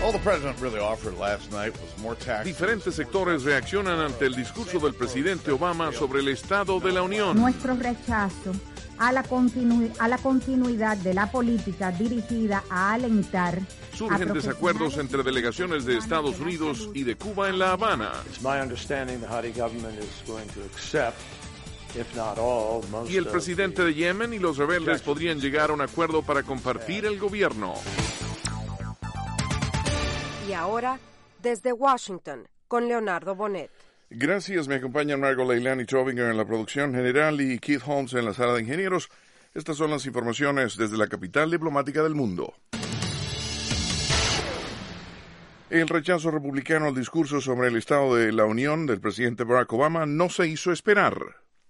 Diferentes sectores reaccionan ante el discurso del presidente Obama sobre el Estado de la Unión. Nuestro rechazo a la continuidad de la política dirigida a alentar. Surgen desacuerdos entre delegaciones de Estados Unidos y de Cuba en La Habana. Y el presidente de Yemen y los rebeldes podrían llegar a un acuerdo para compartir el gobierno. Y ahora, desde Washington, con Leonardo Bonet. Gracias, me acompañan Margot Leilani Trovinger en la producción general y Keith Holmes en la sala de ingenieros. Estas son las informaciones desde la capital diplomática del mundo. El rechazo republicano al discurso sobre el Estado de la Unión del presidente Barack Obama no se hizo esperar.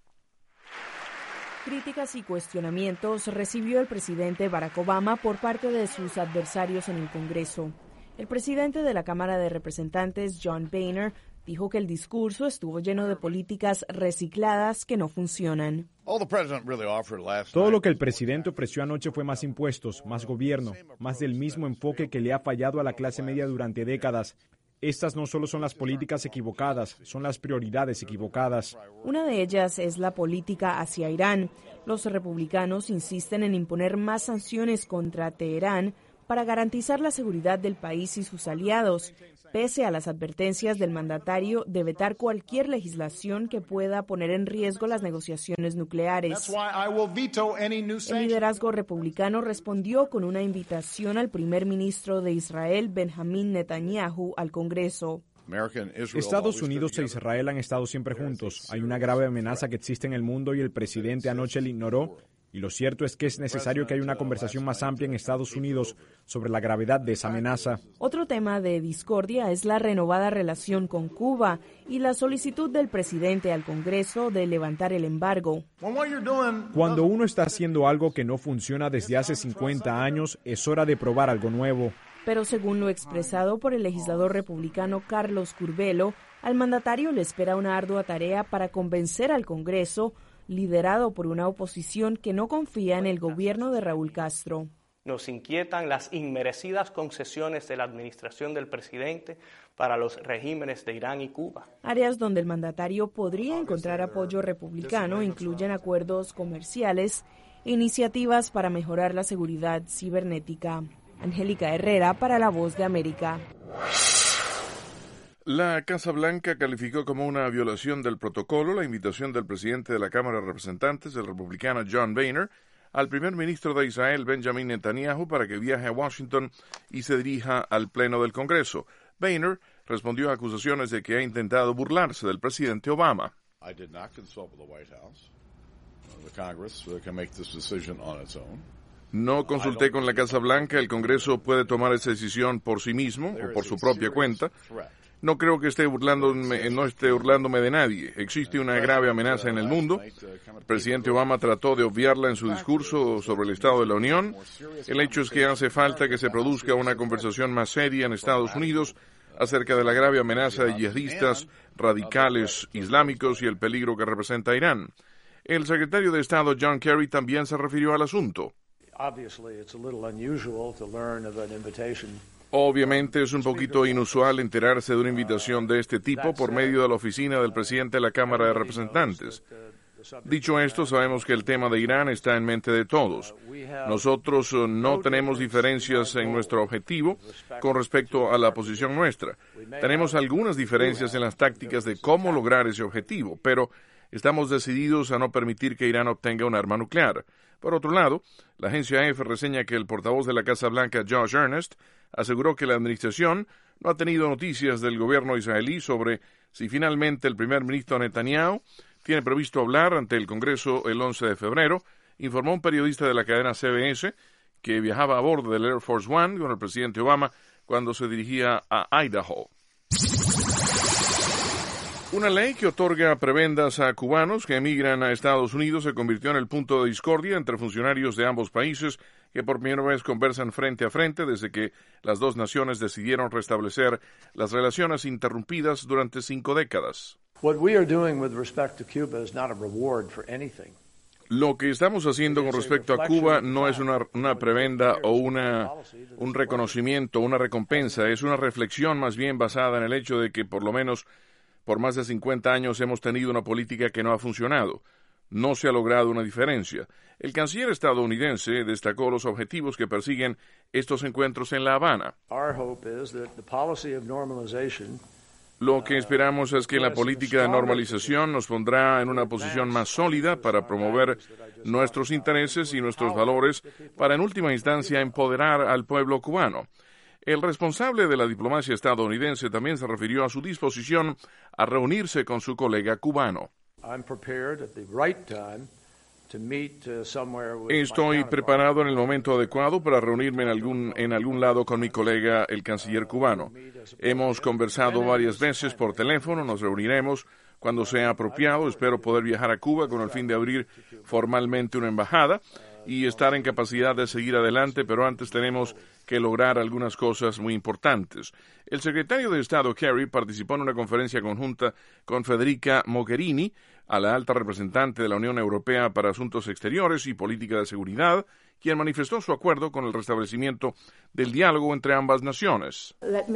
Críticas y cuestionamientos recibió el presidente Barack Obama por parte de sus adversarios en el Congreso. El presidente de la Cámara de Representantes, John Boehner, dijo que el discurso estuvo lleno de políticas recicladas que no funcionan. Todo lo que el presidente ofreció anoche fue más impuestos, más gobierno, más del mismo enfoque que le ha fallado a la clase media durante décadas. Estas no solo son las políticas equivocadas, son las prioridades equivocadas. Una de ellas es la política hacia Irán. Los republicanos insisten en imponer más sanciones contra Teherán para garantizar la seguridad del país y sus aliados, pese a las advertencias del mandatario de vetar cualquier legislación que pueda poner en riesgo las negociaciones nucleares. El liderazgo republicano respondió con una invitación al primer ministro de Israel, Benjamin Netanyahu, al Congreso. Estados Unidos e Israel han estado siempre juntos. Hay una grave amenaza que existe en el mundo y el presidente anoche la ignoró. Y lo cierto es que es necesario que haya una conversación más amplia en Estados Unidos sobre la gravedad de esa amenaza. Otro tema de discordia es la renovada relación con Cuba y la solicitud del presidente al Congreso de levantar el embargo. Cuando uno está haciendo algo que no funciona desde hace 50 años, es hora de probar algo nuevo. Pero según lo expresado por el legislador republicano Carlos Curbelo, al mandatario le espera una ardua tarea para convencer al Congreso, liderado por una oposición que no confía en el gobierno de Raúl Castro. Nos inquietan las inmerecidas concesiones de la administración del presidente para los regímenes de Irán y Cuba. Áreas donde el mandatario podría encontrar apoyo republicano incluyen acuerdos comerciales e iniciativas para mejorar la seguridad cibernética. Angélica Herrera para La Voz de América. La Casa Blanca calificó como una violación del protocolo la invitación del presidente de la Cámara de Representantes, el republicano John Boehner, al primer ministro de Israel, Benjamin Netanyahu, para que viaje a Washington y se dirija al Pleno del Congreso. Boehner respondió a acusaciones de que ha intentado burlarse del presidente Obama. No consulté con la Casa Blanca, el Congreso puede tomar esa decisión por sí mismo o por su propia cuenta. No creo que no esté burlándome de nadie. Existe una grave amenaza en el mundo. El presidente Obama trató de obviarla en su discurso sobre el Estado de la Unión. El hecho es que hace falta que se produzca una conversación más seria en Estados Unidos acerca de la grave amenaza de yihadistas radicales islámicos y el peligro que representa Irán. El secretario de Estado John Kerry también se refirió al asunto. Obviamente es un poquito inusual enterarse de una invitación de este tipo por medio de la oficina del presidente de la Cámara de Representantes. Dicho esto, sabemos que el tema de Irán está en mente de todos. Nosotros no tenemos diferencias en nuestro objetivo con respecto a la posición nuestra. Tenemos algunas diferencias en las tácticas de cómo lograr ese objetivo, pero estamos decididos a no permitir que Irán obtenga un arma nuclear. Por otro lado, la agencia AFP reseña que el portavoz de la Casa Blanca, Josh Earnest, aseguró que la administración no ha tenido noticias del gobierno israelí sobre si finalmente el primer ministro Netanyahu tiene previsto hablar ante el Congreso el 11 de febrero, informó un periodista de la cadena CBS que viajaba a bordo del Air Force One con el presidente Obama cuando se dirigía a Idaho. Una ley que otorga prebendas a cubanos que emigran a Estados Unidos se convirtió en el punto de discordia entre funcionarios de ambos países que por primera vez conversan frente a frente desde que las dos naciones decidieron restablecer las relaciones interrumpidas durante 5 décadas. Lo que estamos haciendo con respecto a Cuba no es una prebenda o un reconocimiento, una recompensa, es una reflexión más bien basada en el hecho de que por lo menos por más de 50 años hemos tenido una política que no ha funcionado. No se ha logrado una diferencia. El canciller estadounidense destacó los objetivos que persiguen estos encuentros en La Habana. Lo que esperamos es que la política de normalización nos pondrá en una posición más sólida para promover nuestros intereses y nuestros valores para, en última instancia, empoderar al pueblo cubano. El responsable de la diplomacia estadounidense también se refirió a su disposición a reunirse con su colega cubano. Estoy preparado en el momento adecuado para reunirme en algún lado con mi colega, el canciller cubano. Hemos conversado varias veces por teléfono, nos reuniremos cuando sea apropiado. Espero poder viajar a Cuba con el fin de abrir formalmente una embajada y estar en capacidad de seguir adelante, pero antes tenemos que lograr algunas cosas muy importantes. El secretario de Estado Kerry participó en una conferencia conjunta con Federica Mogherini, a la alta representante de la Unión Europea para Asuntos Exteriores y Política de Seguridad, quien manifestó su acuerdo con el restablecimiento del diálogo entre ambas naciones.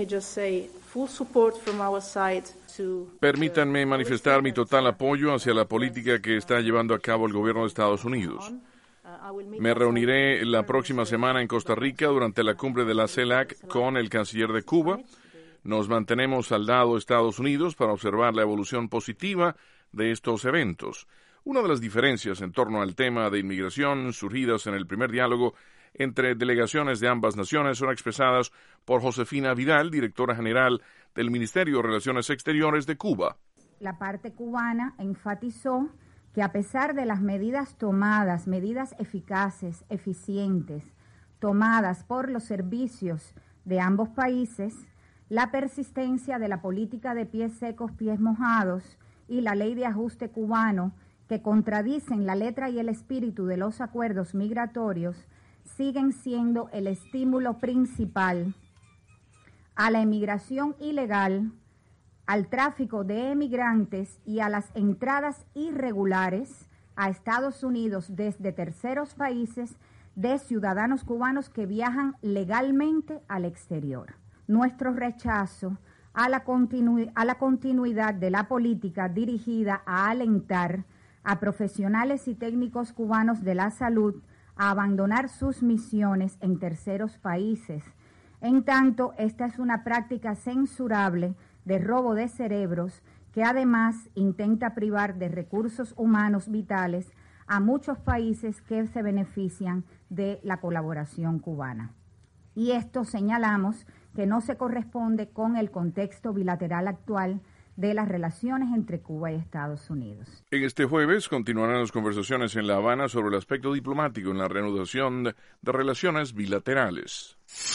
Permítanme manifestar mi total apoyo hacia la política que está llevando a cabo el gobierno de Estados Unidos. Me reuniré la próxima semana en Costa Rica durante la cumbre de la CELAC con el canciller de Cuba. Nos mantenemos al lado de Estados Unidos para observar la evolución positiva de estos eventos. Una de las diferencias en torno al tema de inmigración surgidas en el primer diálogo entre delegaciones de ambas naciones son expresadas por Josefina Vidal, directora general del Ministerio de Relaciones Exteriores de Cuba. La parte cubana enfatizó que a pesar de las medidas tomadas, medidas eficaces, eficientes, tomadas por los servicios de ambos países, la persistencia de la política de pies secos, pies mojados y la ley de ajuste cubano, que contradicen la letra y el espíritu de los acuerdos migratorios, siguen siendo el estímulo principal a la emigración ilegal, al tráfico de emigrantes y a las entradas irregulares a Estados Unidos desde terceros países de ciudadanos cubanos que viajan legalmente al exterior. Nuestro rechazo a la continuidad de la política dirigida a alentar a profesionales y técnicos cubanos de la salud a abandonar sus misiones en terceros países. En tanto, esta es una práctica censurable de robo de cerebros que además intenta privar de recursos humanos vitales a muchos países que se benefician de la colaboración cubana. Y esto señalamos que no se corresponde con el contexto bilateral actual de las relaciones entre Cuba y Estados Unidos. Este jueves continuarán las conversaciones en La Habana sobre el aspecto diplomático en la reanudación de relaciones bilaterales.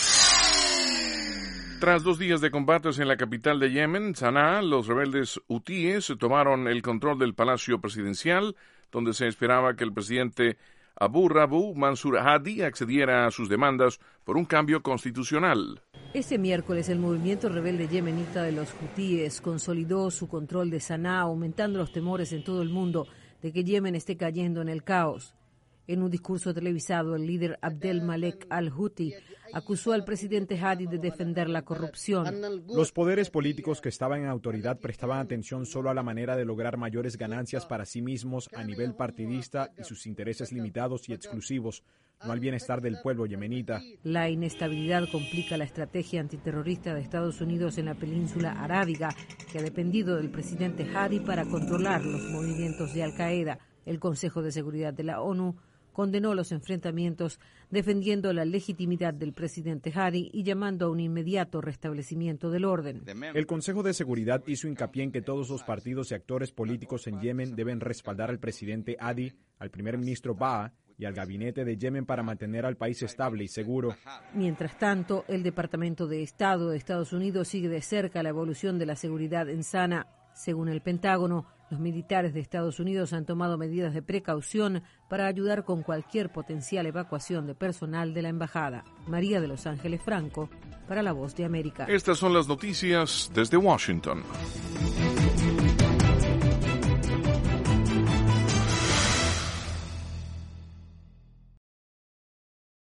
Tras 2 días de combates en la capital de Yemen, Sanaa, los rebeldes hutíes tomaron el control del Palacio Presidencial, donde se esperaba que el presidente Abu Rabu Mansur Hadi accediera a sus demandas por un cambio constitucional. Este miércoles el movimiento rebelde yemenita de los hutíes consolidó su control de Sanaa, aumentando los temores en todo el mundo de que Yemen esté cayendo en el caos. En un discurso televisado, el líder Abdel Malek al-Houthi acusó al presidente Hadi de defender la corrupción. Los poderes políticos que estaban en autoridad prestaban atención solo a la manera de lograr mayores ganancias para sí mismos a nivel partidista y sus intereses limitados y exclusivos, no al bienestar del pueblo yemenita. La inestabilidad complica la estrategia antiterrorista de Estados Unidos en la península arábiga, que ha dependido del presidente Hadi para controlar los movimientos de Al-Qaeda. El Consejo de Seguridad de la ONU condenó los enfrentamientos, defendiendo la legitimidad del presidente Hadi y llamando a un inmediato restablecimiento del orden. El Consejo de Seguridad hizo hincapié en que todos los partidos y actores políticos en Yemen deben respaldar al presidente Hadi, al primer ministro Ba'a y al gabinete de Yemen para mantener al país estable y seguro. Mientras tanto, el Departamento de Estado de Estados Unidos sigue de cerca la evolución de la seguridad en Sanaa. Según el Pentágono, los militares de Estados Unidos han tomado medidas de precaución para ayudar con cualquier potencial evacuación de personal de la embajada. María de Los Ángeles Franco, para La Voz de América. Estas son las noticias desde Washington.